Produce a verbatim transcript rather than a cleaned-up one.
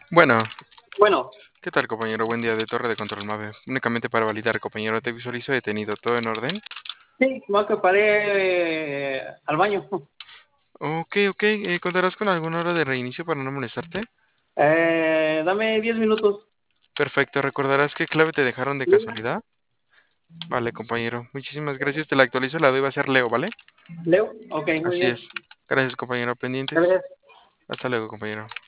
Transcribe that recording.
Bueno, Bueno, ¿qué tal, compañero? Buen día de Torre de Control Mave. Únicamente para validar, compañero, te visualizo detenido. ¿Todo en orden? sí, más que paré eh, al baño. Ok, ok. Eh, ¿contarás con alguna hora de reinicio para no molestarte? Eh, dame diez minutos. Perfecto. ¿Recordarás qué clave te dejaron de casualidad? Vale, compañero. Muchísimas gracias. Te la actualizo. La doy va a ser Leo, ¿vale? ¿Leo? Ok, muy Así bien. es. Gracias, compañero. Pendientes. Gracias. Hasta luego, compañero.